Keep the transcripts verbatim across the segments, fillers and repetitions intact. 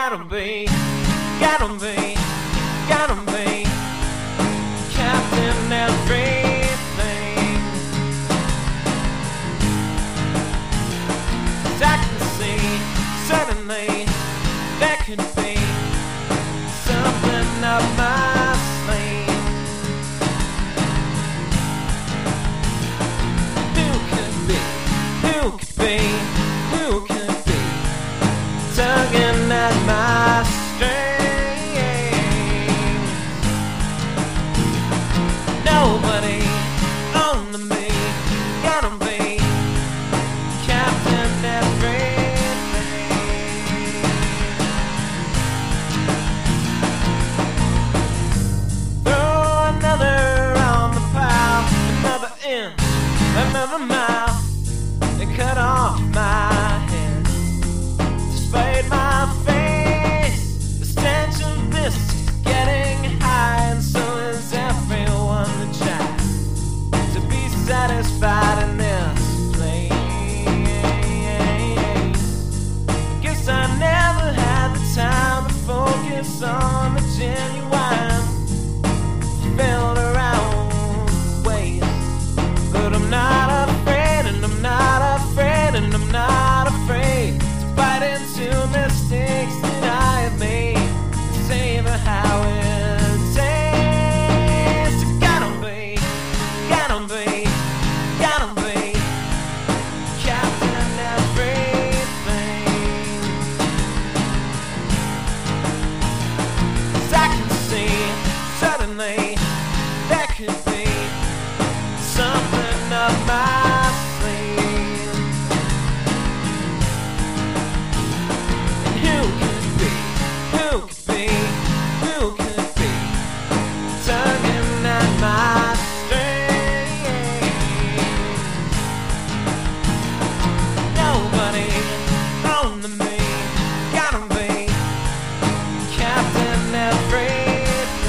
gotta be, gotta be, gotta be Captain Everything. 'Cause I can see, suddenly, there could be something up my sleeve. Who could be, who could be, who could be tugging at my strings? Nobody, only me, gotta be Captain Everything. Throw another on the pile, another inch, another mile, and cut off my head. Despite my face, the stench of this is getting high, and so is everyone that tries to be satisfied in this place. I guess I never had the time to focus on the genuine, filled around ways. But I'm not afraid, and I'm not afraid, and I'm not afraid to bite into mistakes that I have made and savor how it tastes. Gotta be, gotta be, gotta be Captain Everything. 'Cause I can see, suddenly, there could be something up my sleeve. And who could be, who could be, who could be tugging at my strings? Nobody, only me, gotta be Captain Everything.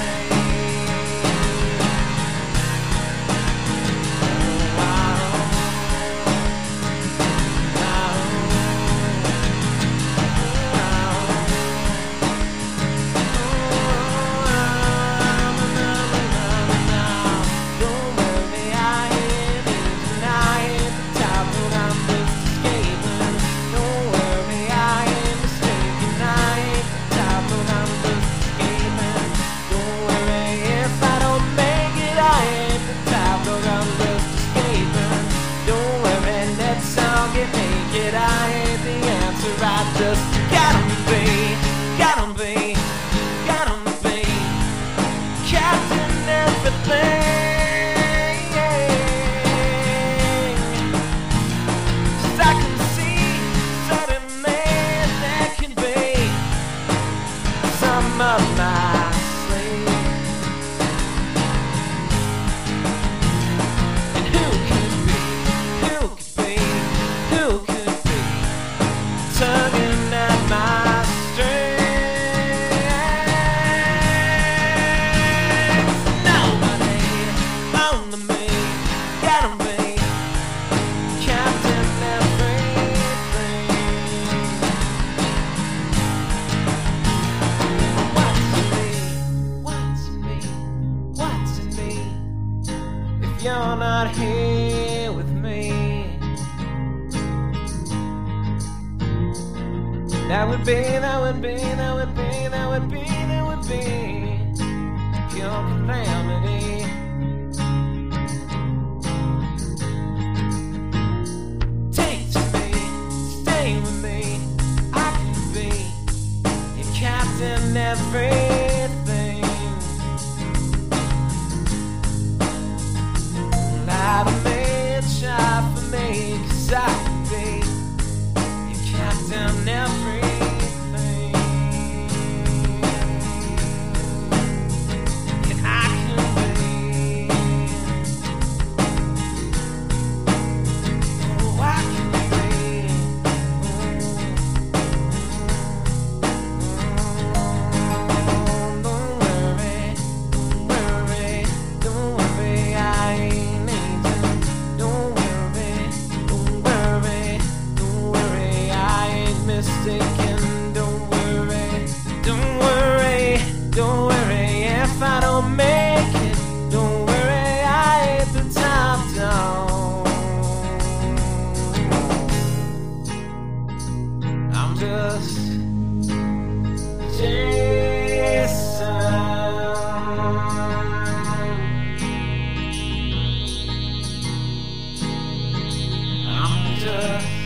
I ain't the answer, I just gotta be, gotta be, gotta be Captain Everything. 'Cause I can see, suddenly, there can be some up my sleeve. And who could be, who could be, who could tugging at my strings? Nobody, only me, gotta be Captain Everything. What's in me, what's in me, what's in me if you're not here with me? That would be, that would be, that would be, that would be, that would be pure calamity. Take to me, stay with me, I can be your Captain Everything. Light a man, shine for me, 'cause I can be your Captain Everything. Don't worry, don't worry, I ain't need to stranger.